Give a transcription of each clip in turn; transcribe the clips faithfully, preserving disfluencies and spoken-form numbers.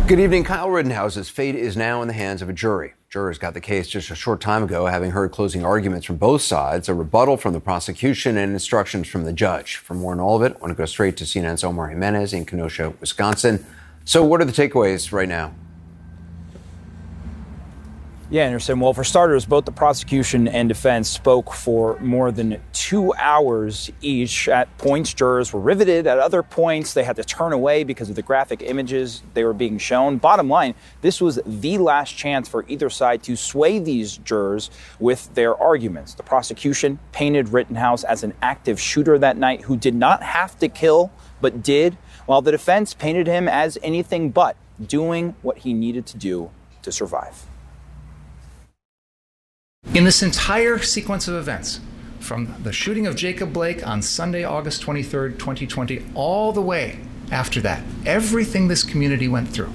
Good evening. Kyle Rittenhouse's fate is now in the hands of a jury. Jurors got the case just a short time ago, having heard closing arguments from both sides, a rebuttal from the prosecution, and instructions from the judge. For more on all of it, I want to go straight to C N N's Omar Jimenez in Kenosha, Wisconsin. So what are the takeaways right now? Yeah, Anderson. Well, for starters, both the prosecution and defense spoke for more than two hours each. At points, jurors were riveted. At other points, they had to turn away because of the graphic images they were being shown. Bottom line, this was the last chance for either side to sway these jurors with their arguments. The prosecution painted Rittenhouse as an active shooter that night who did not have to kill, but did, while the defense painted him as anything but, doing what he needed to do to survive. In this entire sequence of events, from the shooting of Jacob Blake on Sunday, August twenty-third, twenty twenty, all the way after that, everything this community went through,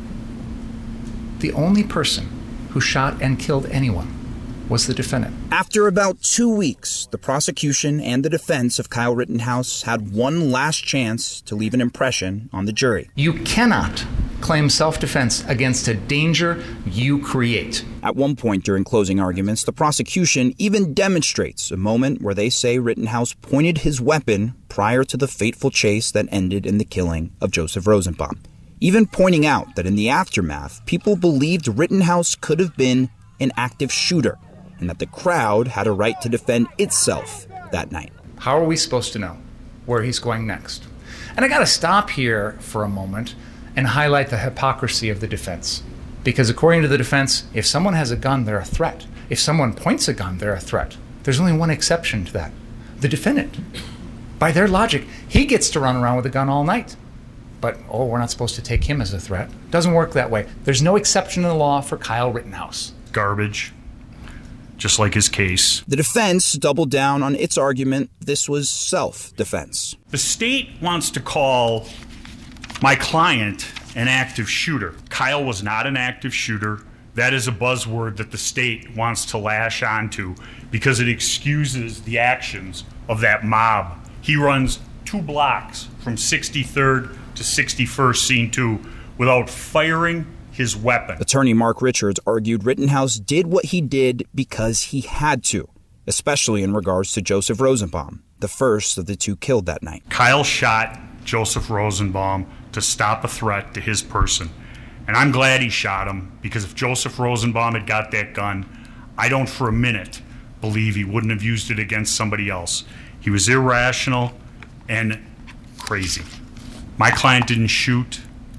the only person who shot and killed anyone was the defendant. After about two weeks, the prosecution and the defense of Kyle Rittenhouse had one last chance to leave an impression on the jury. You cannot claim self-defense against a danger you create. At one point during closing arguments, the prosecution even demonstrates a moment where they say Rittenhouse pointed his weapon prior to the fateful chase that ended in the killing of Joseph Rosenbaum, even pointing out that in the aftermath, people believed Rittenhouse could have been an active shooter, and that the crowd had a right to defend itself that night. How are we supposed to know where he's going next? And I gotta stop here for a moment and highlight the hypocrisy of the defense. Because according to the defense, if someone has a gun, they're a threat. If someone points a gun, they're a threat. There's only one exception to that: the defendant. By their logic, he gets to run around with a gun all night. But, oh, we're not supposed to take him as a threat. Doesn't work that way. There's no exception in the law for Kyle Rittenhouse. Garbage. Just like his case. The defense doubled down on its argument this was self-defense. The state wants to call my client an active shooter. Kyle was not an active shooter. That is a buzzword that the state wants to lash onto because it excuses the actions of that mob. He runs two blocks from sixty-third to sixty-first Scene two without firing his weapon. Attorney Mark Richards argued Rittenhouse did what he did because he had to, especially in regards to Joseph Rosenbaum, the first of the two killed that night. Kyle shot Joseph Rosenbaum to stop a threat to his person. And I'm glad he shot him, because if Joseph Rosenbaum had got that gun, I don't for a minute believe he wouldn't have used it against somebody else. He was irrational and crazy. My client didn't shoot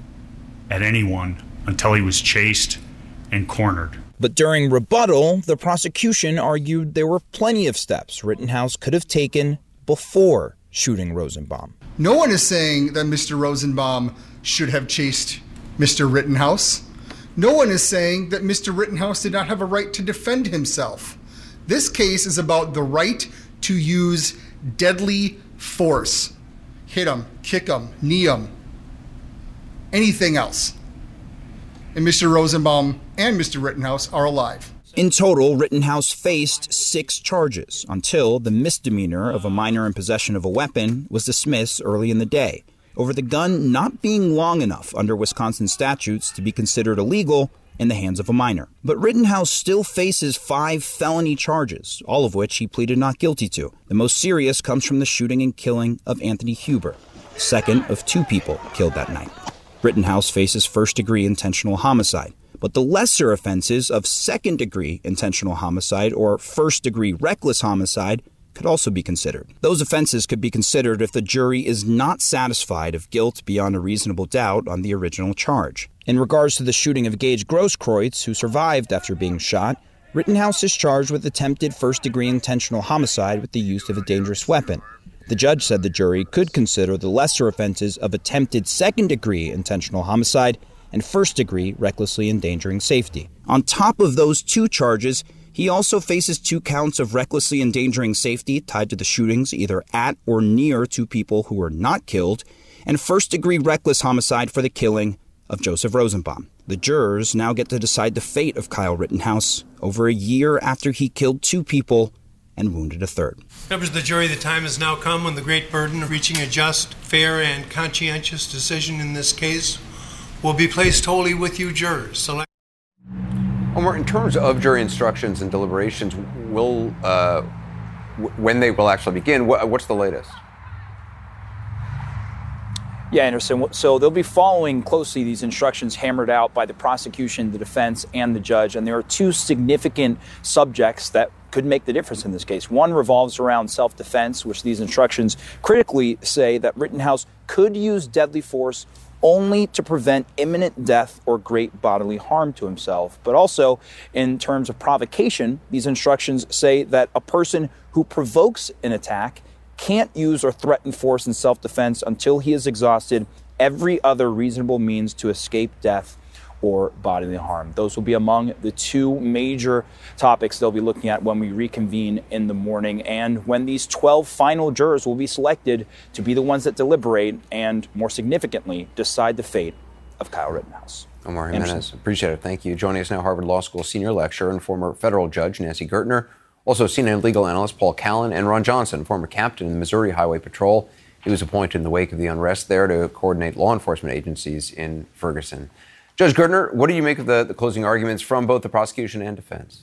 at anyone until he was chased and cornered. But during rebuttal, the prosecution argued there were plenty of steps Rittenhouse could have taken before shooting Rosenbaum. No one is saying that Mister Rosenbaum should have chased Mister Rittenhouse. No one is saying that Mister Rittenhouse did not have a right to defend himself. This case is about the right to use deadly force. Hit him, kick him, knee him, anything else. And Mister Rosenbaum and Mister Rittenhouse are alive. In total, Rittenhouse faced six charges until the misdemeanor of a minor in possession of a weapon was dismissed early in the day over the gun not being long enough under Wisconsin statutes to be considered illegal in the hands of a minor. But Rittenhouse still faces five felony charges, all of which he pleaded not guilty to. The most serious comes from the shooting and killing of Anthony Huber, second of two people killed that night. Rittenhouse faces first-degree intentional homicide, but the lesser offenses of second-degree intentional homicide or first-degree reckless homicide could also be considered. Those offenses could be considered if the jury is not satisfied of guilt beyond a reasonable doubt on the original charge. In regards to the shooting of Gage Grosskreutz, who survived after being shot, Rittenhouse is charged with attempted first-degree intentional homicide with the use of a dangerous weapon. The judge said the jury could consider the lesser offenses of attempted second-degree intentional homicide and first-degree recklessly endangering safety. On top of those two charges, he also faces two counts of recklessly endangering safety tied to the shootings either at or near two people who were not killed, and first-degree reckless homicide for the killing of Joseph Rosenbaum. The jurors now get to decide the fate of Kyle Rittenhouse over a year after he killed two people and wounded a third. Members of the jury, the time has now come when the great burden of reaching a just, fair, and conscientious decision in this case will be placed wholly with you jurors. Select- Omar, in terms of jury instructions and deliberations, will uh, w- when they will actually begin, wh- what's the latest? Yeah, Anderson. So they'll be following closely these instructions hammered out by the prosecution, the defense, and the judge. And there are two significant subjects that could make the difference in this case. One revolves around self-defense, which these instructions critically say that Rittenhouse could use deadly force only to prevent imminent death or great bodily harm to himself. But also, in terms of provocation, these instructions say that a person who provokes an attack can't use or threaten force in self-defense until he has exhausted every other reasonable means to escape death or bodily harm. Those will be among the two major topics they'll be looking at when we reconvene in the morning and when these twelve final jurors will be selected to be the ones that deliberate and, more significantly, decide the fate of Kyle Rittenhouse. Omar Jimenez, appreciate it. Thank you. Joining us now, Harvard Law School senior lecturer and former federal judge Nancy Gertner. Also, C N N legal analyst Paul Callan, and Ron Johnson, former captain in the Missouri Highway Patrol. He was appointed in the wake of the unrest there to coordinate law enforcement agencies in Ferguson. Judge Gertner, what do you make of the, the closing arguments from both the prosecution and defense?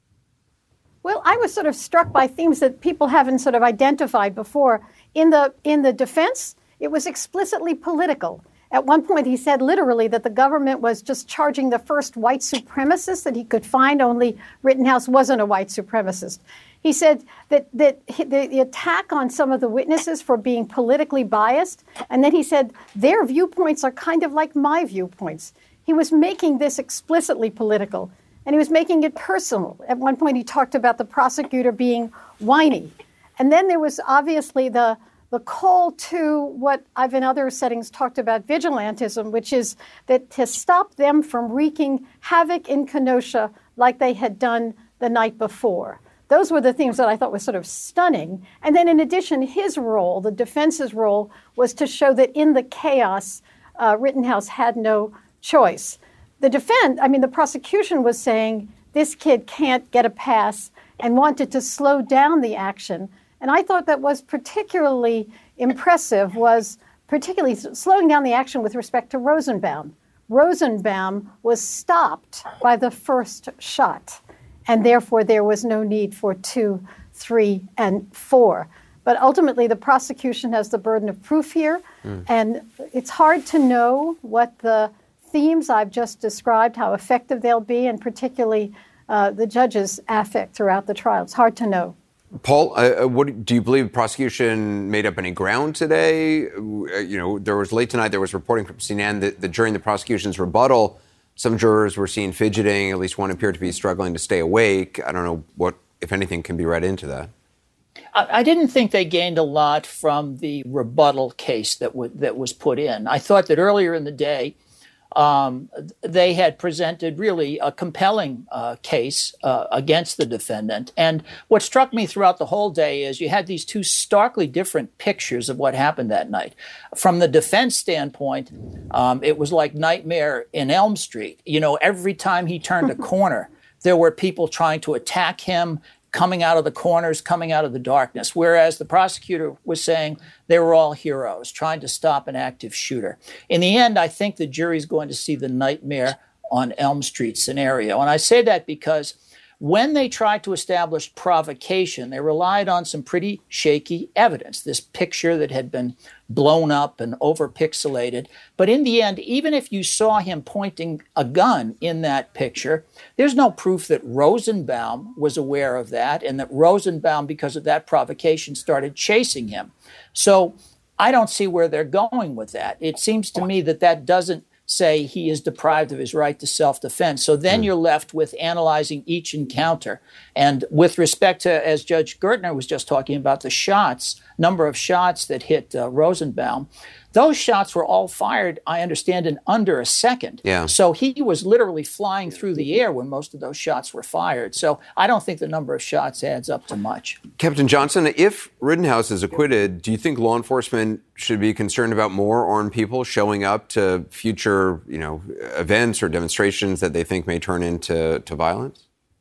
Well, I was sort of struck by themes that people haven't sort of identified before. In the in the defense, it was explicitly political. At one point, he said literally that the government was just charging the first white supremacist that he could find, only Rittenhouse wasn't a white supremacist. He said that, that the, the attack on some of the witnesses for being politically biased, and then he said their viewpoints are kind of like my viewpoints. He was making this explicitly political, and he was making it personal. At one point, he talked about the prosecutor being whiny. And then there was obviously the The call to what I've in other settings talked about, vigilantism, which is that to stop them from wreaking havoc in Kenosha like they had done the night before. Those were the things that I thought was sort of stunning. And then in addition, his role, the defense's role, was to show that in the chaos, uh, Rittenhouse had no choice. The defense, I mean, the prosecution was saying this kid can't get a pass and wanted to slow down the action. And I thought that was particularly impressive, was particularly slowing down the action with respect to Rosenbaum. Rosenbaum was stopped by the first shot, and therefore there was no need for two, three, and four. But ultimately, the prosecution has the burden of proof here, mm. and it's hard to know what the themes I've just described, how effective they'll be, and particularly uh, the judge's affect throughout the trial. It's hard to know. Paul, uh, what do you believe the prosecution made up any ground today? Uh, you know, there was late tonight, there was reporting from C N N that, that during the prosecution's rebuttal, some jurors were seen fidgeting. At least one appeared to be struggling to stay awake. I don't know what, if anything, can be read into that. I, I didn't think they gained a lot from the rebuttal case that, w- that was put in. I thought that earlier in the day, Um, they had presented really a compelling uh, case uh, against the defendant. And what struck me throughout the whole day is you had these two starkly different pictures of what happened that night. From the defense standpoint, um, it was like Nightmare in Elm Street. You know, every time he turned a corner, there were people trying to attack him, coming out of the corners, coming out of the darkness, whereas the prosecutor was saying they were all heroes, trying to stop an active shooter. In the end, I think the jury's going to see the Nightmare on Elm Street scenario. And I say that because when they tried to establish provocation, they relied on some pretty shaky evidence, this picture that had been blown up and over-pixelated. But in the end, even if you saw him pointing a gun in that picture, there's no proof that Rosenbaum was aware of that and that Rosenbaum, because of that provocation, started chasing him. So I don't see where they're going with that. It seems to me that that doesn't say he is deprived of his right to self-defense. So then you're left with analyzing each encounter. And with respect to, as Judge Gertner was just talking about, the shots, number of shots that hit uh, Rosenbaum, those shots were all fired, I understand, in under a second. Yeah. So he was literally flying through the air when most of those shots were fired. So I don't think the number of shots adds up to much. Captain Johnson, if Rittenhouse is acquitted, do you think law enforcement should be concerned about more armed people showing up to future, you know, events or demonstrations that they think may turn into to violence?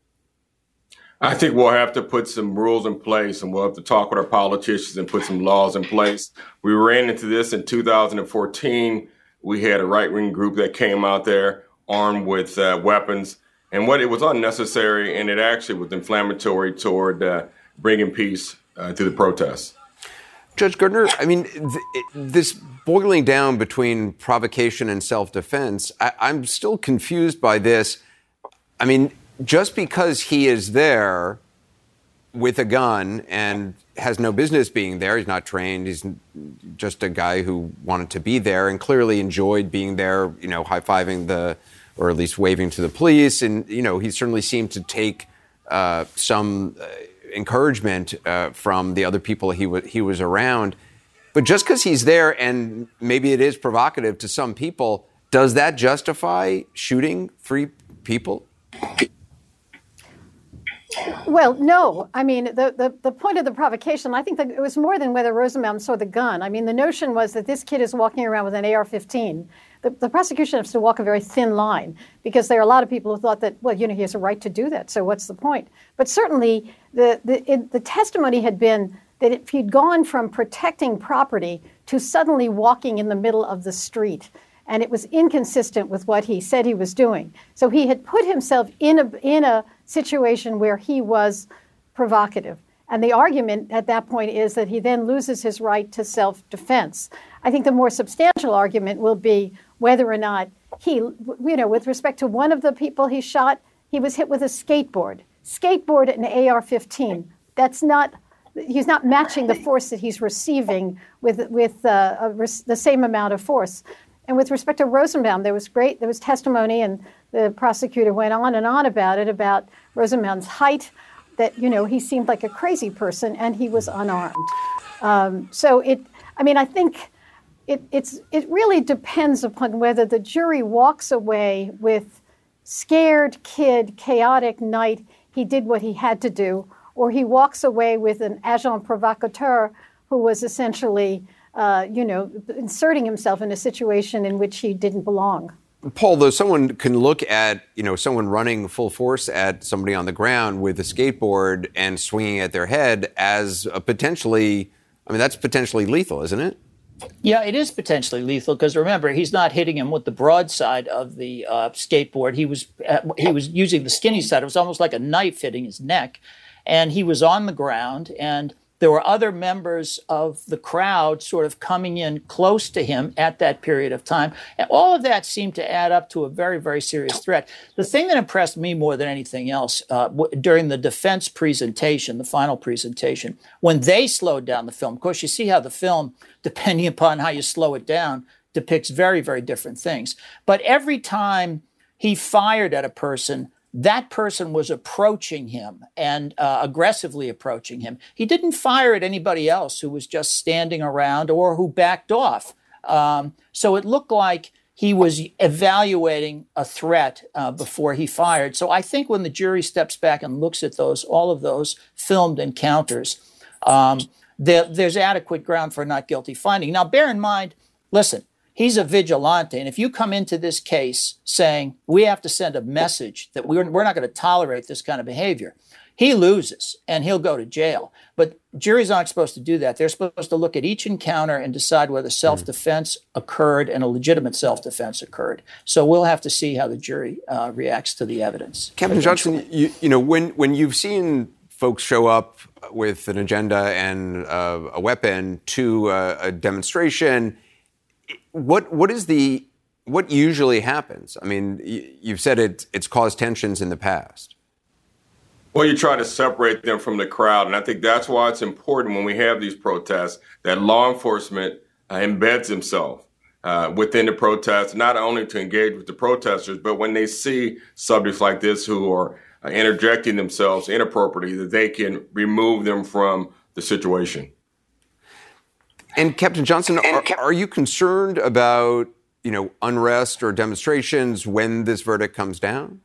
I think we'll have to put some rules in place, and we'll have to talk with our politicians and put some laws in place. We ran into this in two thousand fourteen We had a right-wing group that came out there armed with uh, weapons. And what it was unnecessary, and it actually was inflammatory toward uh, bringing peace uh, to the protests. Judge Gardner, I mean, th- it, this boiling down between provocation and self-defense, I- I'm still confused by this. I mean, just because he is there with a gun and has no business being there, he's not trained, he's just a guy who wanted to be there and clearly enjoyed being there, you know, high-fiving the, or at least waving to the police. And, you know, he certainly seemed to take uh, some uh, encouragement uh, from the other people he, w- he was around. But just because he's there, and maybe it is provocative to some people, does that justify shooting three people? Well, no. I mean, the, the, the point of the provocation, I think that it was more than whether Rosenbaum saw the gun. I mean, the notion was that this kid is walking around with an A R fifteen. The, the prosecution has to walk a very thin line because there are a lot of people who thought that, well, you know, he has a right to do that, so what's the point? But certainly the, the, it, the testimony had been that if he'd gone from protecting property to suddenly walking in the middle of the street, and it was inconsistent with what he said he was doing. So he had put himself in a in a situation where he was provocative. And the argument at that point is that he then loses his right to self-defense. I think the more substantial argument will be whether or not he, you know, with respect to one of the people he shot, he was hit with a skateboard. Skateboard and A R fifteen. That's not, he's not matching the force that he's receiving with, with uh, a, the same amount of force. And with respect to Rosenbaum, there was great, there was testimony, and the prosecutor went on and on about it, about Rosenbaum's height, that, you know, he seemed like a crazy person, and he was unarmed. Um, so it, I mean, I think it, it's, it really depends upon whether the jury walks away with scared kid, chaotic night, he did what he had to do, or he walks away with an agent provocateur who was essentially Uh, you know, inserting himself in a situation in which he didn't belong. Paul, though someone can look at, you know, someone running full force at somebody on the ground with a skateboard and swinging at their head as a potentially, I mean, that's potentially lethal, isn't it? Yeah, it is potentially lethal because remember, he's not hitting him with the broadside of the uh, skateboard. He was uh, he was using the skinny side. It was almost like a knife hitting his neck, and he was on the ground, and there were other members of the crowd sort of coming in close to him at that period of time. And all of that seemed to add up to a very, very serious threat. The thing that impressed me more than anything else uh, w- during the defense presentation, the final presentation, when they slowed down the film, of course, you see how the film, depending upon how you slow it down, depicts very, very different things. But every time he fired at a person, that person was approaching him and uh, aggressively approaching him. He didn't fire at anybody else who was just standing around or who backed off. Um, so it looked like he was evaluating a threat uh, before he fired. So I think when the jury steps back and looks at those, all of those filmed encounters, um, there, there's adequate ground for a not guilty finding. Now, bear in mind, listen, he's a vigilante. And if you come into this case saying we have to send a message that we're, we're not going to tolerate this kind of behavior, he loses and he'll go to jail. But juries aren't supposed to do that. They're supposed to look at each encounter and decide whether self-defense occurred and a legitimate self-defense occurred. So we'll have to see how the jury uh, reacts to the evidence. Captain Johnson, you, you know, when, when you've seen folks show up with an agenda and uh, a weapon to uh, a demonstration, What what is the what usually happens? I mean, you've said it, it's caused tensions in the past. Well, you try to separate them from the crowd, and I think that's why it's important when we have these protests that law enforcement uh, embeds himself uh, within the protests, not only to engage with the protesters, but when they see subjects like this who are uh, interjecting themselves inappropriately, that they can remove them from the situation. And Captain Johnson, are, are you concerned about, you know, unrest or demonstrations when this verdict comes down?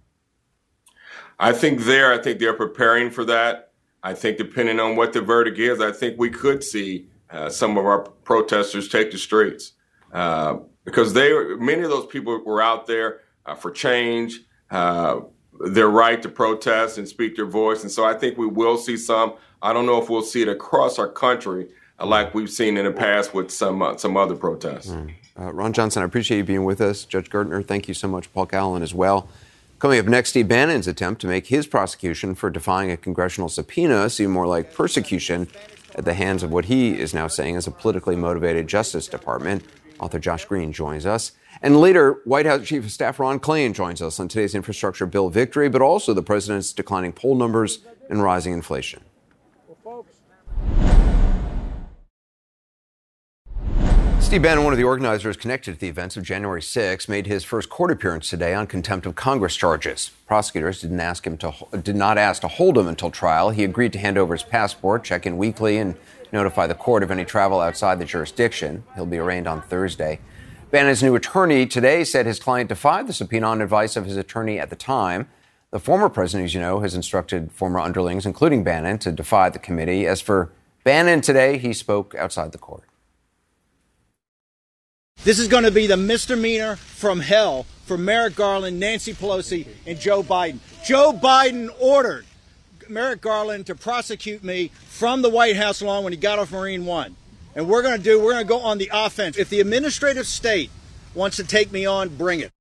I think there, I think they're preparing for that. I think depending on what the verdict is, I think we could see uh, some of our protesters take the streets uh, because they, many of those people were out there uh, for change, uh, their right to protest and speak their voice. And so I think we will see some. I don't know if we'll see it across our country like we've seen in the past with some uh, some other protests. Mm. Uh, Ron Johnson, I appreciate you being with us. Judge Gertner, thank you so much. Paul Callan as well. Coming up next, Steve Bannon's attempt to make his prosecution for defying a congressional subpoena seem more like persecution at the hands of what he is now saying is a politically motivated Justice Department. Author Josh Green joins us. And later, White House Chief of Staff Ron Klain joins us on today's infrastructure bill victory, but also the president's declining poll numbers and rising inflation. Steve Bannon, one of the organizers connected to the events of January sixth, made his first court appearance today on contempt of Congress charges. Prosecutors didn't ask him to, did not ask to hold him until trial. He agreed to hand over his passport, check in weekly, and notify the court of any travel outside the jurisdiction. He'll be arraigned on Thursday. Bannon's new attorney today said his client defied the subpoena on advice of his attorney at the time. The former president, as you know, has instructed former underlings, including Bannon, to defy the committee. As for Bannon today, he spoke outside the court. This is going to be the misdemeanor from hell for Merrick Garland, Nancy Pelosi, and Joe Biden. Joe Biden ordered Merrick Garland to prosecute me from the White House lawn when he got off Marine One. And we're going to do, we're going to go on the offense. If the administrative state wants to take me on, bring it.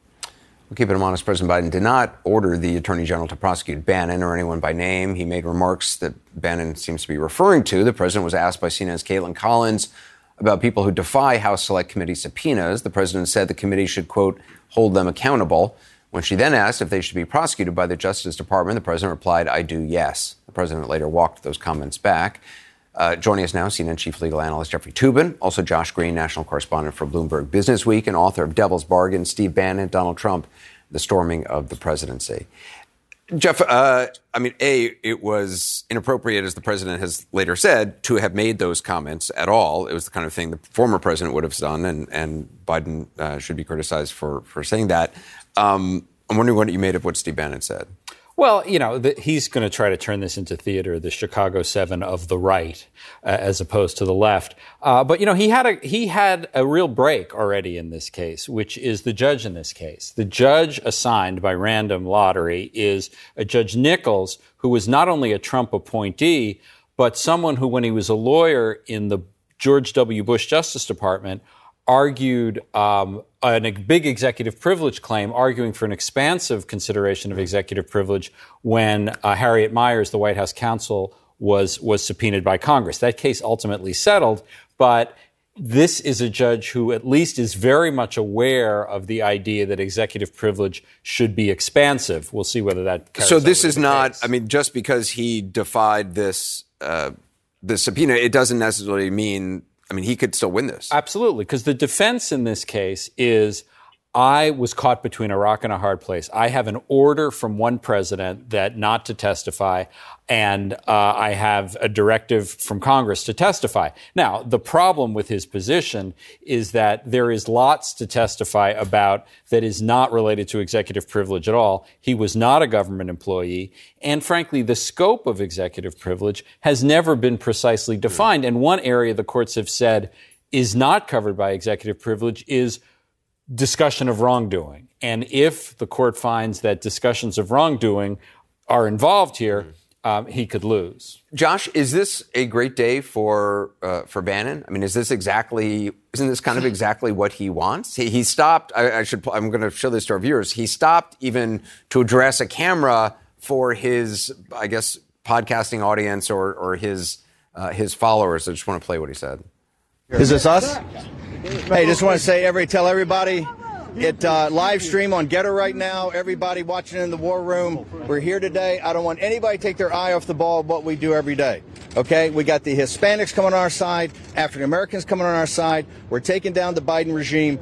We'll keep it honest. President Biden did not order the Attorney General to prosecute Bannon or anyone by name. He made remarks that Bannon seems to be referring to. The president was asked by C N N's Caitlin Collins about people who defy House Select Committee subpoenas. The president said the committee should, quote, hold them accountable. When she then asked if they should be prosecuted by the Justice Department, the president replied, I do, yes. The president later walked those comments back. Uh, joining us now, C N N chief legal analyst Jeffrey Toobin, also Josh Green, national correspondent for Bloomberg Businessweek, and author of Devil's Bargain, Steve Bannon, Donald Trump, the storming of the presidency. Jeff, uh, I mean, A, it was inappropriate, as the president has later said, to have made those comments at all. It was the kind of thing the former president would have done, and, and Biden uh, should be criticized for, for saying that. Um, I'm wondering what you made of what Steve Bannon said. Well, you know, the, he's going to try to turn this into theater, the Chicago Seven of the right, uh, as opposed to the left. Uh, but, you know, he had a he had a real break already in this case, which is the judge in this case. The judge assigned by random lottery is a Judge Nichols, who was not only a Trump appointee, but someone who, when he was a lawyer in the George W. Bush Justice Department, argued um, a big executive privilege claim, arguing for an expansive consideration of executive privilege when uh, Harriet Miers, the White House counsel, was was subpoenaed by Congress. That case ultimately settled, but this is a judge who at least is very much aware of the idea that executive privilege should be expansive. We'll see whether that carries So this is not, case. I mean, just because he defied this, uh, this subpoena, it doesn't necessarily mean I mean, he could still win this. Absolutely, because the defense in this case is I was caught between a rock and a hard place. I have an order from one president that not to testify, and uh, I have a directive from Congress to testify. Now, the problem with his position is that there is lots to testify about that is not related to executive privilege at all. He was not a government employee, and frankly, the scope of executive privilege has never been precisely defined. And one area the courts have said is not covered by executive privilege is discussion of wrongdoing. And if the court finds that discussions of wrongdoing are involved here, um, he could lose. Josh, is this a great day for uh, for Bannon? I mean, is this exactly, isn't this kind of exactly what he wants? He, he stopped, I, I should, I'm going to show this to our viewers. He stopped even to address a camera for his, I guess, podcasting audience or, or his, uh, his followers. I just want to play what he said. Is this us? Hey, just want to say, every tell everybody, it uh, live stream on Getter right now. Everybody watching in the war room, we're here today. I don't want anybody to take their eye off the ball of what we do every day. Okay, we got the Hispanics coming on our side, African Americans coming on our side. We're taking down the Biden regime.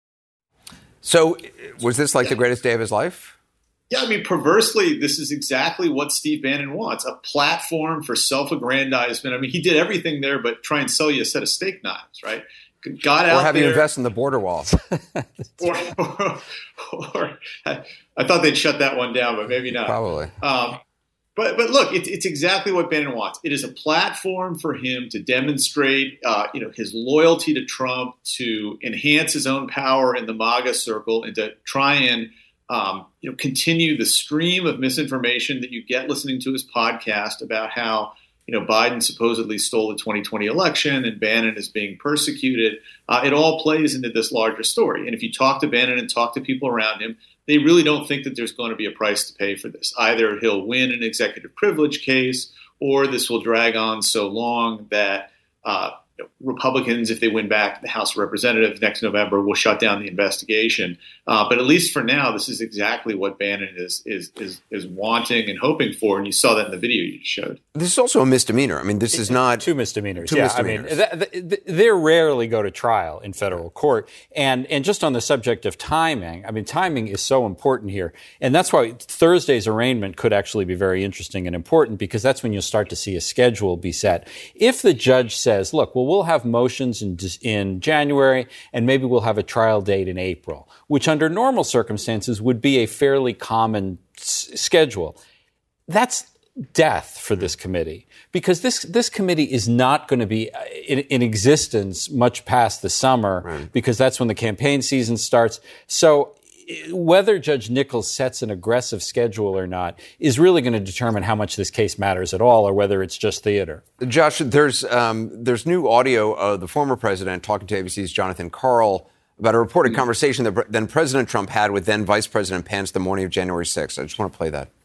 So, was this like the greatest day of his life? Yeah, I mean, perversely, this is exactly what Steve Bannon wants, a platform for self-aggrandizement. I mean, he did everything there but try and sell you a set of steak knives, right? Got out or have there, you invest in the border walls. or, or, or I thought they'd shut that one down, but maybe not. Probably. Um, but but look, it, it's exactly what Bannon wants. It is a platform for him to demonstrate, uh, you know, his loyalty to Trump, to enhance his own power in the MAGA circle, and to try and um, you know continue the stream of misinformation that you get listening to his podcast about how you know, Biden supposedly stole the twenty twenty election and Bannon is being persecuted. Uh, it all plays into this larger story. And if you talk to Bannon and talk to people around him, they really don't think that there's going to be a price to pay for this. Either he'll win an executive privilege case, or this will drag on so long that uh, Republicans, if they win back the House of Representatives next November, will shut down the investigation. Uh, but at least for now, this is exactly what Bannon is, is is is wanting and hoping for. And you saw that in the video you showed. This is also a misdemeanor. I mean, this is not two misdemeanors. Two yeah, misdemeanors. I mean, th- th- they rarely go to trial in federal court. And and just on the subject of timing, I mean, timing is so important here, and that's why Thursday's arraignment could actually be very interesting and important, because that's when you'll start to see a schedule be set. If the judge says, "Look, well, we'll have motions in in January, and maybe we'll have a trial date in April," which under normal circumstances would be a fairly common s- schedule. That's death for this committee, because this this committee is not going to be in, in existence much past the summer, right, because that's when the campaign season starts. So whether Judge Nichols sets an aggressive schedule or not is really going to determine how much this case matters at all, or whether it's just theater. Josh, there's um, there's new audio of the former president talking to A B C's Jonathan Karl about a reported mm-hmm. conversation that then President Trump had with then Vice President Pence the morning of January sixth. I just want to play that.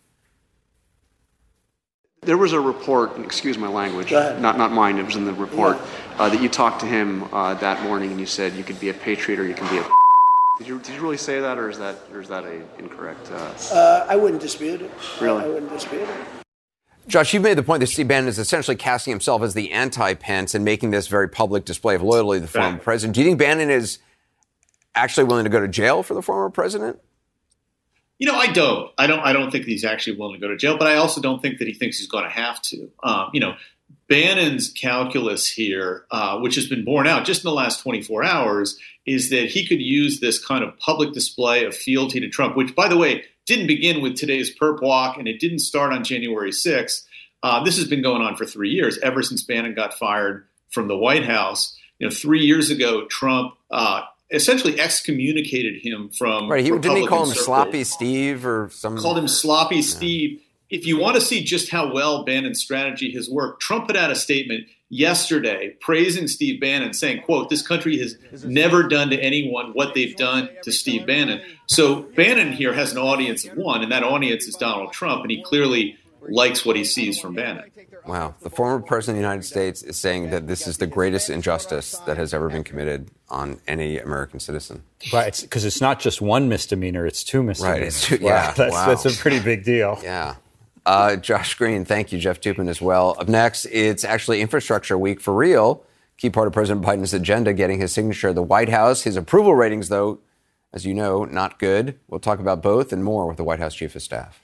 There was a report, excuse my language, not not mine, it was in the report, yeah. uh, that you talked to him uh, that morning and you said you could be a patriot or you can be a Did you, did you really say that, or is that or is that a incorrect? Uh... Uh, I wouldn't dispute it. Really? I wouldn't dispute it. Josh, you've made the point that Steve Bannon is essentially casting himself as the anti-Pence and making this very public display of loyalty to the former right. president. Do you think Bannon is actually willing to go to jail for the former president? You know, I don't. I don't. I don't think he's actually willing to go to jail, but I also don't think that he thinks he's going to have to. Um, you know, Bannon's calculus here, uh, which has been borne out just in the last twenty-four hours, is that he could use this kind of public display of fealty to Trump, which, by the way, didn't begin with today's perp walk, and it didn't start on January sixth. Uh, this has been going on for three years, ever since Bannon got fired from the White House. You know, three years ago, Trump uh, essentially excommunicated him from right. He, Republican didn't he call him circles. Sloppy Steve or some? Called him Sloppy yeah. Steve. If you want to see just how well Bannon's strategy has worked, Trump put out a statement yesterday praising Steve Bannon, saying, quote, "This country has never done to anyone what they've done to Steve Bannon." So Bannon here has an audience of one, and that audience is Donald Trump, and he clearly likes what he sees from Bannon. Wow. The former president of the United States is saying that this is the greatest injustice that has ever been committed on any American citizen. Right, because it's, it's not just one misdemeanor, it's two misdemeanors. Right, it's two, wow. yeah. That's, wow. that's a pretty big deal. Yeah. Uh, Josh Green, thank you. Jeff Toobin as well. Up next, it's actually Infrastructure Week for real. Key part of President Biden's agenda, getting his signature at the White House. His approval ratings, though, as you know, not good. We'll talk about both and more with the White House Chief of Staff.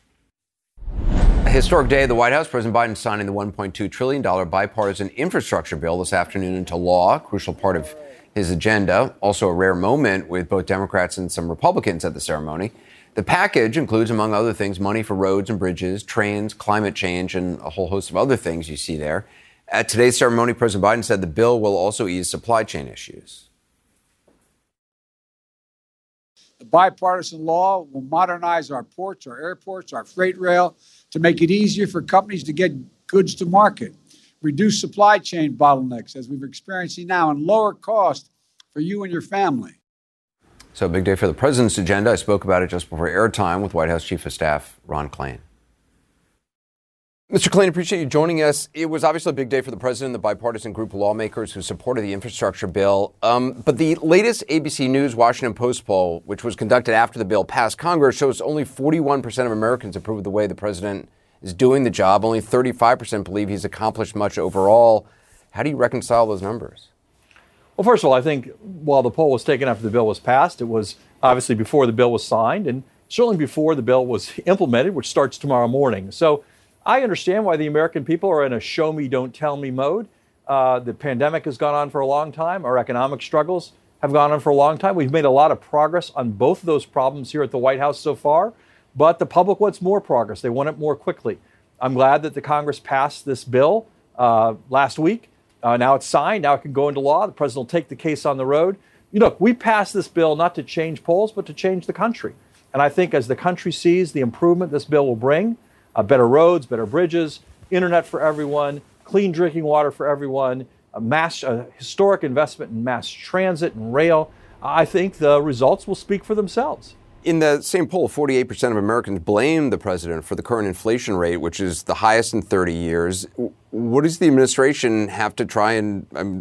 A historic day at the White House. President Biden signing the one point two trillion dollars bipartisan infrastructure bill this afternoon into law, a crucial part of his agenda. Also a rare moment with both Democrats and some Republicans at the ceremony. The package includes, among other things, money for roads and bridges, trains, climate change, and a whole host of other things you see there. At today's ceremony, President Biden said the bill will also ease supply chain issues. The bipartisan law will modernize our ports, our airports, our freight rail to make it easier for companies to get goods to market, reduce supply chain bottlenecks, as we're experiencing now, and lower cost for you and your family. So a big day for the president's agenda. I spoke about it just before airtime with White House Chief of Staff Ron Klain. Mister Klain, appreciate you joining us. It was obviously a big day for the president and the bipartisan group of lawmakers who supported the infrastructure bill. Um, but the latest A B C News Washington Post poll, which was conducted after the bill passed Congress, shows only forty-one percent of Americans approve of the way the president is doing the job. Only thirty-five percent believe he's accomplished much overall. How do you reconcile those numbers? Well, first of all, I think while the poll was taken after the bill was passed, it was obviously before the bill was signed and certainly before the bill was implemented, which starts tomorrow morning. So I understand why the American people are in a show me, don't tell me mode. Uh, the pandemic has gone on for a long time. Our economic struggles have gone on for a long time. We've made a lot of progress on both of those problems here at the White House so far, but the public wants more progress. They want it more quickly. I'm glad that the Congress passed this bill uh, last week. Uh, now it's signed. Now it can go into law. The president will take the case on the road. You know, we passed this bill not to change polls, but to change the country. And I think as the country sees the improvement this bill will bring, uh, better roads, better bridges, internet for everyone, clean drinking water for everyone, a mass, a historic investment in mass transit and rail. I think the results will speak for themselves. In the same poll, forty-eight percent of Americans blame the president for the current inflation rate, which is the highest in thirty years. What does the administration have to try and, um,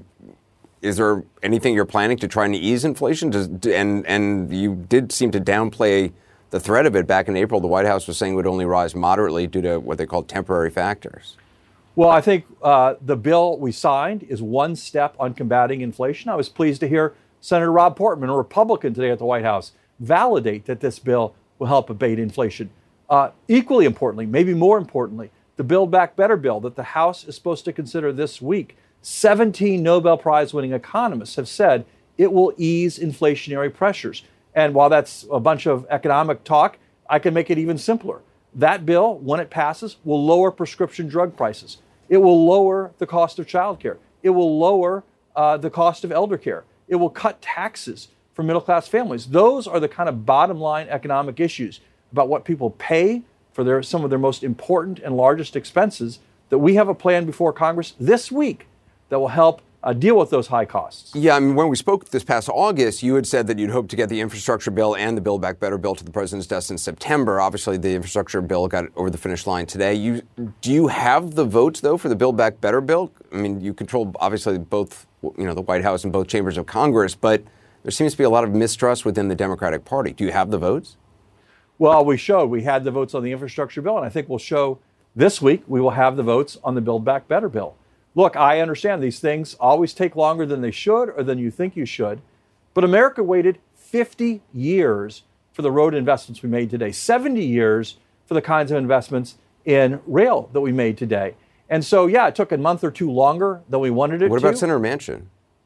is there anything you're planning to try and ease inflation? Does, and, and you did seem to downplay the threat of it back in April. The White House was saying it would only rise moderately due to what they call temporary factors. Well, I think uh, the bill we signed is one step on combating inflation. I was pleased to hear Senator Rob Portman, a Republican today at the White House, validate that this bill will help abate inflation. Uh, equally importantly, maybe more importantly, the Build Back Better bill that the House is supposed to consider this week. seventeen Nobel Prize winning economists have said it will ease inflationary pressures. And while that's a bunch of economic talk, I can make it even simpler. That bill, when it passes, will lower prescription drug prices. It will lower the cost of childcare. It will lower uh, the cost of elder care. It will cut taxes for middle-class families. Those are the kind of bottom-line economic issues about what people pay for their, some of their most important and largest expenses that we have a plan before Congress this week that will help uh, deal with those high costs. Yeah, I mean, when we spoke this past August, you had said that you'd hope to get the infrastructure bill and the Build Back Better bill to the president's desk in September. Obviously, the infrastructure bill got over the finish line today. You, do you have the votes, though, for the Build Back Better bill? I mean, you control, obviously, both, you know, the White House and both chambers of Congress, but there seems to be a lot of mistrust within the Democratic Party. Do you have the votes? Well, we showed we had the votes on the infrastructure bill, and I think we'll show this week we will have the votes on the Build Back Better bill. Look, I understand these things always take longer than they should or than you think you should, but America waited fifty years for the road investments we made today, seventy years for the kinds of investments in rail that we made today. And so, yeah, it took a month or two longer than we wanted it to. What about Senator Manchin?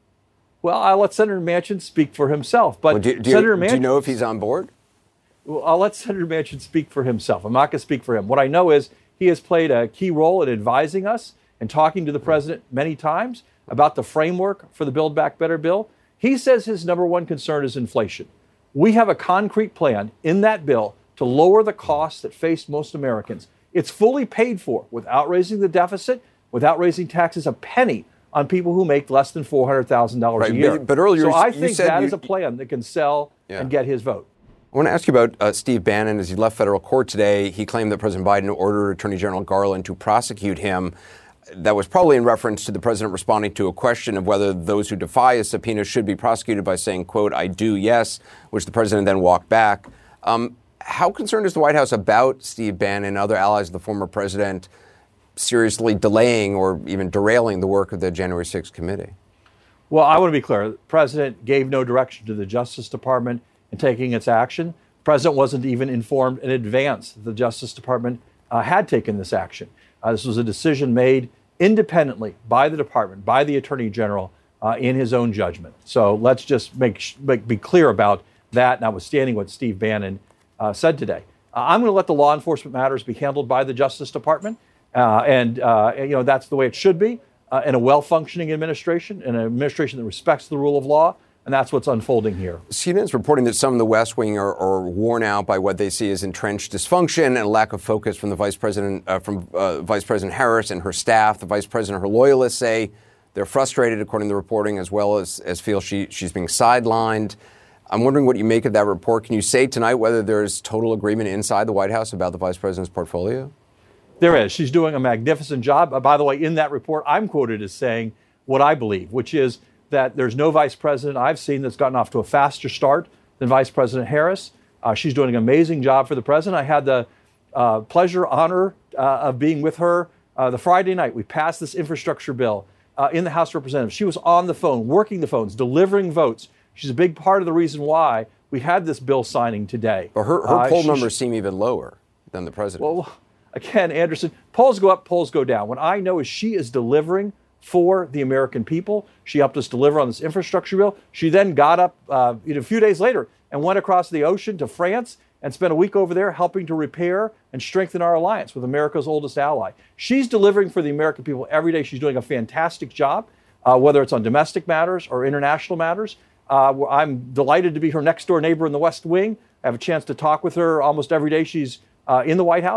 Well, I'll let Senator Manchin speak for himself. But well, do, do, Senator you, Manchin, do you know if he's on board? Well, I'll let Senator Manchin speak for himself. I'm not going to speak for him. What I know is he has played a key role in advising us and talking to the president many times about the framework for the Build Back Better bill. He says his number one concern is inflation. We have a concrete plan in that bill to lower the costs that face most Americans. It's fully paid for without raising the deficit, without raising taxes a penny on people who make less than four hundred thousand dollars right, a year. But, but earlier, so I you think said that you, is a plan that can sell yeah. and get his vote. I want to ask you about uh, Steve Bannon. As he left federal court today, he claimed that President Biden ordered Attorney General Garland to prosecute him. That was probably in reference to the president responding to a question of whether those who defy a subpoena should be prosecuted by saying, quote, I do, yes, which the president then walked back. Um, how concerned is the White House about Steve Bannon and other allies of the former president seriously delaying or even derailing the work of the January sixth committee? Well, I want to be clear. The president gave no direction to the Justice Department in taking its action. The president wasn't even informed in advance that the Justice Department uh, had taken this action. Uh, this was a decision made independently by the department, by the Attorney General, uh, in his own judgment. So let's just make, make be clear about that, notwithstanding what Steve Bannon uh, said today. Uh, I'm going to let the law enforcement matters be handled by the Justice Department, uh, and uh, you know that's the way it should be uh, in a well-functioning administration, in an administration that respects the rule of law. And that's what's unfolding here. C N N is reporting that some of the West Wing are, are worn out by what they see as entrenched dysfunction and a lack of focus from the Vice President, uh, from uh, Vice President Harris and her staff. The Vice President, her loyalists say they're frustrated, according to the reporting, as well as, as feel she, she's being sidelined. I'm wondering what you make of that report. Can you say tonight whether there's total agreement inside the White House about the Vice President's portfolio? There is. She's doing a magnificent job. Uh, by the way, in that report, I'm quoted as saying what I believe, which is that there's no vice president I've seen that's gotten off to a faster start than Vice President Harris. Uh, she's doing an amazing job for the president. I had the uh, pleasure, honor uh, of being with her uh, the Friday night. We passed this infrastructure bill uh, in the House of Representatives. She was on the phone, working the phones, delivering votes. She's a big part of the reason why we had this bill signing today. But her, her uh, poll she, numbers seem even lower than the president. Well, again, Anderson, polls go up, polls go down. What I know is she is delivering for the American people. She helped us deliver on this infrastructure bill. She then got up uh, you know, a few days later and went across the ocean to France and spent a week over there helping to repair and strengthen our alliance with America's oldest ally. She's delivering for the American people every day. She's doing a fantastic job, uh, whether it's on domestic matters or international matters. Uh, I'm delighted to be her next door neighbor in the West Wing. I have a chance to talk with her almost every day she's uh, in the White House.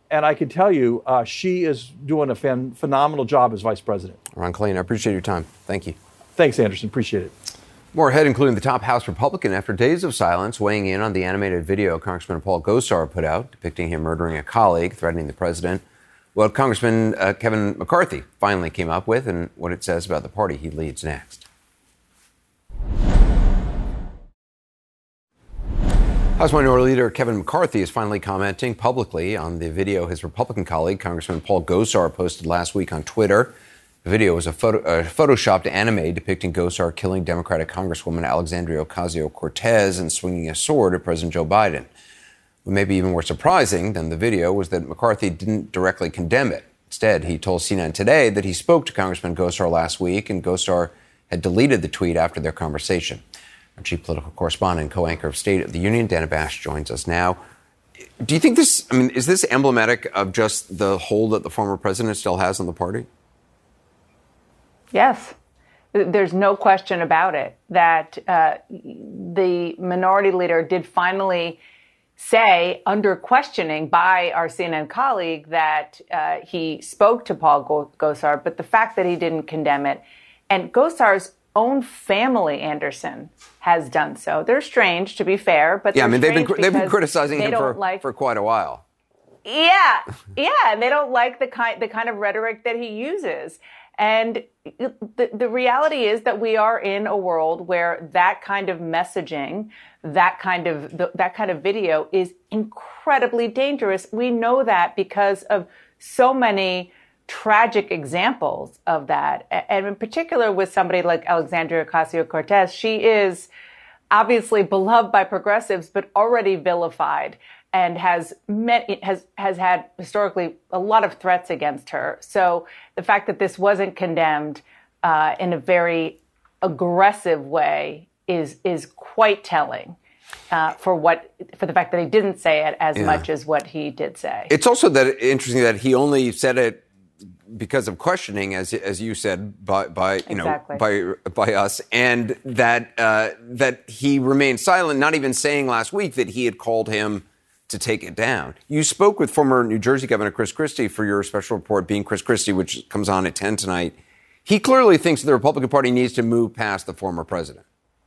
And I can tell you, uh, she is doing a phen- phenomenal job as vice president. Ron Klain, I appreciate your time. Thank you. Thanks, Anderson. Appreciate it. More ahead, including the top House Republican after days of silence, weighing in on the animated video Congressman Paul Gosar put out, depicting him murdering a colleague, threatening the president. What Congressman uh, Kevin McCarthy finally came up with and what it says about the party he leads next. House Minority Leader Kevin McCarthy is finally commenting publicly on the video his Republican colleague, Congressman Paul Gosar, posted last week on Twitter. The video was a photo, uh, photoshopped anime depicting Gosar killing Democratic Congresswoman Alexandria Ocasio-Cortez and swinging a sword at President Joe Biden. What may be even more surprising than the video was that McCarthy didn't directly condemn it. Instead, he told C N N Today that he spoke to Congressman Gosar last week and Gosar had deleted the tweet after their conversation. Our chief political correspondent and co-anchor of State of the Union, Dana Bash, joins us now. Do you think this, I mean, is this emblematic of just the hold that the former president still has on the party? Yes. There's no question about it that uh, the minority leader did finally say, under questioning by our C N N colleague, that uh, he spoke to Paul Gosar, but the fact that he didn't condemn it, and Gosar's own family, Anderson, has done so. They're strange, to be fair, but yeah, I mean they've been they've been because criticizing they him for, don't like, for quite a while. Yeah, yeah, and they don't like the kind the kind of rhetoric that he uses. And the, the reality is that we are in a world where that kind of messaging, that kind of the, that kind of video is incredibly dangerous. We know that because of so many tragic examples of that. And in particular with somebody like Alexandria Ocasio-Cortez, she is obviously beloved by progressives, but already vilified and has met, has has had historically a lot of threats against her. So the fact that this wasn't condemned uh, in a very aggressive way is is quite telling uh, for what for the fact that he didn't say it as yeah. much as what he did say. It's also that interesting that he only said it because of questioning, as as you said, by by you exactly. know by by us, and that uh, that he remained silent, not even saying last week that he had called him to take it down. You spoke with former New Jersey Governor Chris Christie for your special report, Being Chris Christie, which comes on at ten tonight. He clearly thinks the Republican Party needs to move past the former president.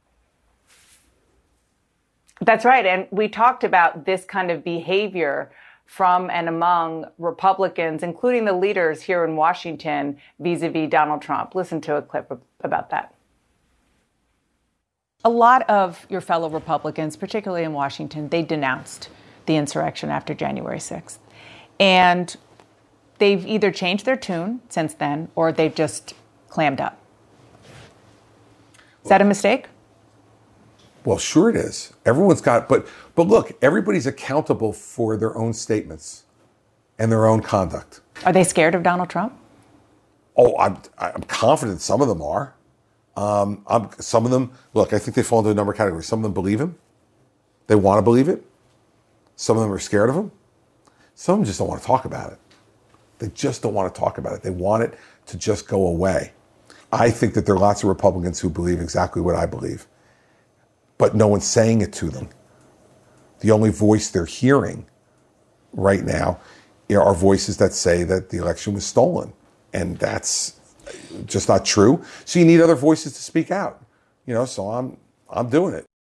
That's right. And we talked about this kind of behavior from and among Republicans, including the leaders here in Washington, vis-a-vis Donald Trump. Listen to a clip about that. A lot of your fellow Republicans, particularly in Washington, they denounced the insurrection after January sixth. And they've either changed their tune since then or they've just clammed up. Is that a mistake? Well, sure it is. Everyone's got, but but look, everybody's accountable for their own statements and their own conduct. Are they scared of Donald Trump? Oh, I'm I'm confident some of them are. Um, I'm, some of them, look, I think they fall into a number of categories. Some of them believe him. They want to believe it. Some of them are scared of him. Some of them just don't want to talk about it. They just don't want to talk about it. They want it to just go away. I think that there are lots of Republicans who believe exactly what I believe, but no one's saying it to them. The only voice they're hearing right now are voices that say that the election was stolen, and that's just not true. So you need other voices to speak out. You know, so I'm I'm doing it.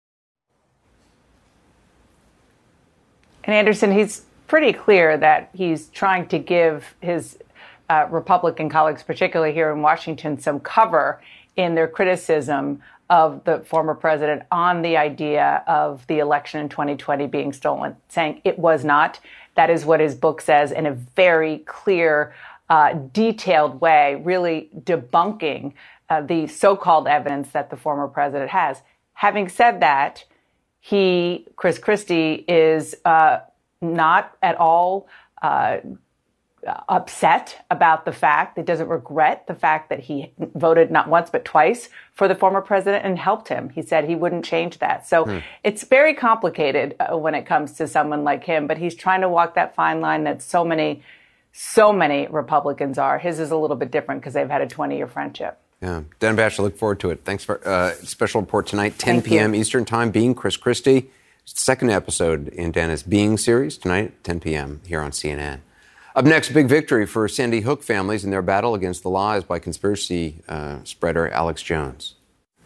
And Anderson, he's pretty clear that he's trying to give his uh, Republican colleagues, particularly here in Washington, some cover in their criticism of the former president on the idea of the election in twenty twenty being stolen, saying it was not. That is what his book says in a very clear, uh, detailed way, really debunking uh, the so-called evidence that the former president has. Having said that, he, Chris Christie, is uh, not at all uh, upset about the fact, it doesn't regret the fact that he voted not once but twice for the former president and helped him. He said he wouldn't change that. So hmm. it's very complicated uh, when it comes to someone like him, but he's trying to walk that fine line that so many, so many Republicans are. His is a little bit different because they've had a twenty-year friendship. Yeah. Dan Bash, I look forward to it. Thanks for uh, special report tonight, ten p.m. Eastern Time, Being Chris Christie. It's the second episode in Dana's Being series, tonight at ten p.m. here on C N N. Up next, big victory for Sandy Hook families in their battle against the lies by conspiracy uh, spreader Alex Jones.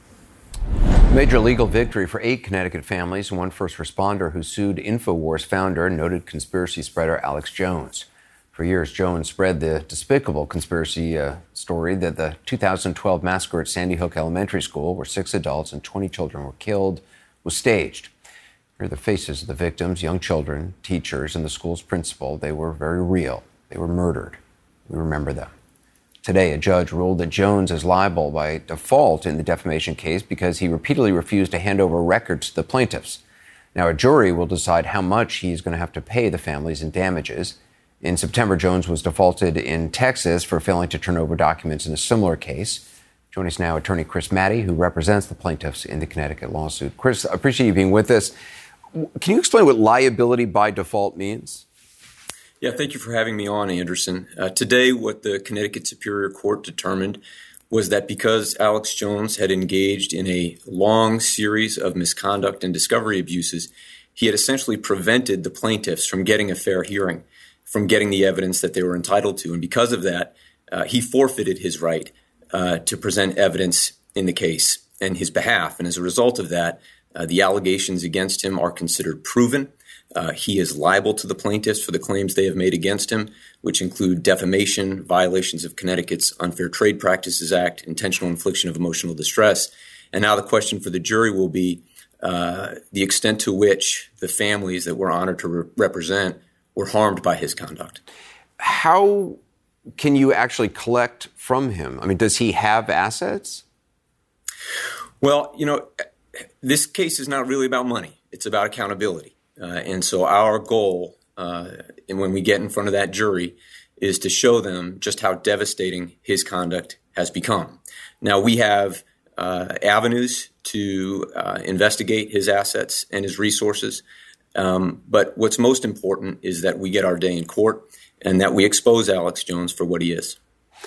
Major legal victory for eight Connecticut families and one first responder who sued InfoWars founder, noted conspiracy spreader Alex Jones. For years, Jones spread the despicable conspiracy uh, story that the two thousand twelve massacre at Sandy Hook Elementary School, where six adults and twenty children were killed, was staged. Here are the faces of the victims, young children, teachers, and the school's principal. They were very real. They were murdered. We remember them. Today, a judge ruled that Jones is liable by default in the defamation case because he repeatedly refused to hand over records to the plaintiffs. Now, a jury will decide how much he's going to have to pay the families in damages. In September, Jones was defaulted in Texas for failing to turn over documents in a similar case. Joining us now, attorney Chris Matte, who represents the plaintiffs in the Connecticut lawsuit. Chris, I appreciate you being with us. Can you explain what liability by default means? Yeah, thank you for having me on, Anderson. Uh, today, what the Connecticut Superior Court determined was that because Alex Jones had engaged in a long series of misconduct and discovery abuses, he had essentially prevented the plaintiffs from getting a fair hearing, from getting the evidence that they were entitled to. And because of that, uh, he forfeited his right uh, to present evidence in the case in his behalf. And as a result of that, uh, the allegations against him are considered proven. Uh, he is liable to the plaintiffs for the claims they have made against him, which include defamation, violations of Connecticut's Unfair Trade Practices Act, intentional infliction of emotional distress. And now the question for the jury will be uh, the extent to which the families that we're honored to re- represent were harmed by his conduct. How can you actually collect from him? I mean, does he have assets? Well, you know, this case is not really about money. It's about accountability. Uh, and so our goal, uh, and when we get in front of that jury, is to show them just how devastating his conduct has become. Now, we have uh, avenues to uh, investigate his assets and his resources. Um, but what's most important is that we get our day in court and that we expose Alex Jones for what he is.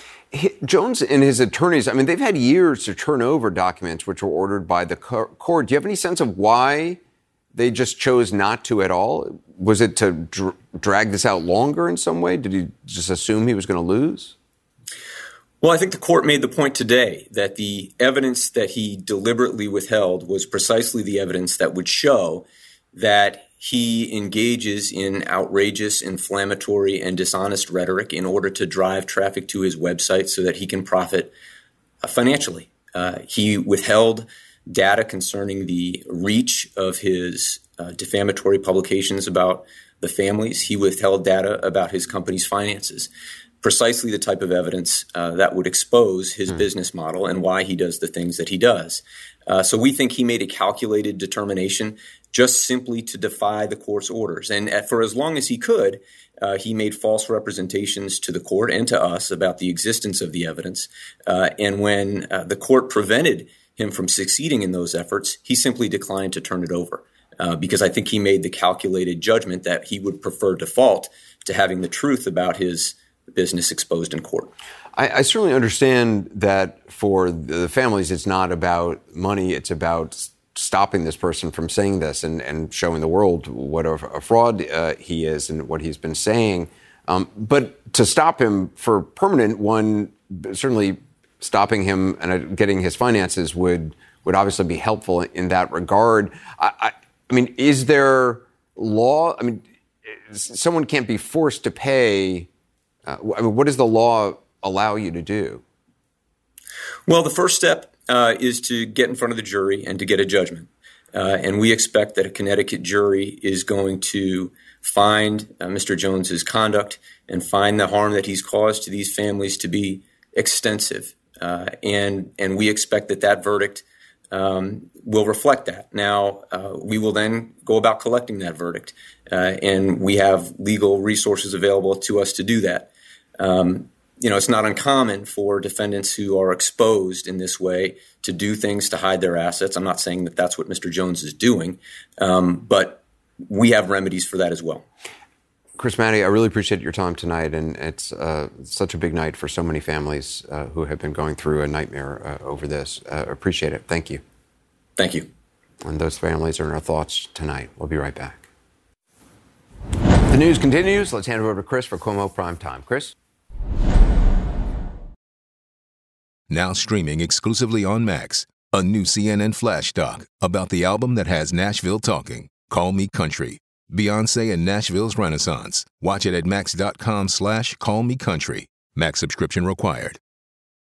Jones and his attorneys, I mean, they've had years to turn over documents which were ordered by the court. Do you have any sense of why they just chose not to at all? Was it to dr- drag this out longer in some way? Did he just assume he was going to lose? Well, I think the court made the point today that the evidence that he deliberately withheld was precisely the evidence that would show that he engages in outrageous, inflammatory, and dishonest rhetoric in order to drive traffic to his website so that he can profit uh, financially. Uh, he withheld data concerning the reach of his uh, defamatory publications about the families. He withheld data about his company's finances. Precisely the type of evidence uh, that would expose his mm. business model and why he does the things that he does. Uh, so we think he made a calculated determination just simply to defy the court's orders. And at, for as long as he could, uh, he made false representations to the court and to us about the existence of the evidence. Uh, and when uh, the court prevented him from succeeding in those efforts, he simply declined to turn it over uh, because I think he made the calculated judgment that he would prefer default to having the truth about his business exposed in court. I, I certainly understand that for the families, it's not about money. It's about stopping this person from saying this and, and showing the world what a, a fraud uh, he is and what he's been saying. Um, but to stop him for permanent, one, certainly stopping him and getting his finances would would obviously be helpful in that regard. I, I, I mean, is there law? I mean, someone can't be forced to pay. Uh, I mean, what does the law allow you to do? Well, the first step uh, is to get in front of the jury and to get a judgment. Uh, and we expect that a Connecticut jury is going to find uh, Mister Jones's conduct and find the harm that he's caused to these families to be extensive. Uh, and and we expect that that verdict um, will reflect that. Now, uh, we will then go about collecting that verdict. Uh, and we have legal resources available to us to do that. Um, you know, it's not uncommon for defendants who are exposed in this way to do things to hide their assets. I'm not saying that that's what Mister Jones is doing, um, but we have remedies for that as well. Chris Matte, I really appreciate your time tonight, and it's uh, such a big night for so many families uh, who have been going through a nightmare uh, over this. Uh, appreciate it. Thank you. Thank you. And those families are in our thoughts tonight. We'll be right back. The news continues. Let's hand it over to Chris for Cuomo Prime Time. Chris? Now streaming exclusively on Max, a new C N N flash doc about the album that has Nashville talking, Call Me Country. Beyonce and Nashville's Renaissance. Watch it at max.com slash call me country. Max subscription required.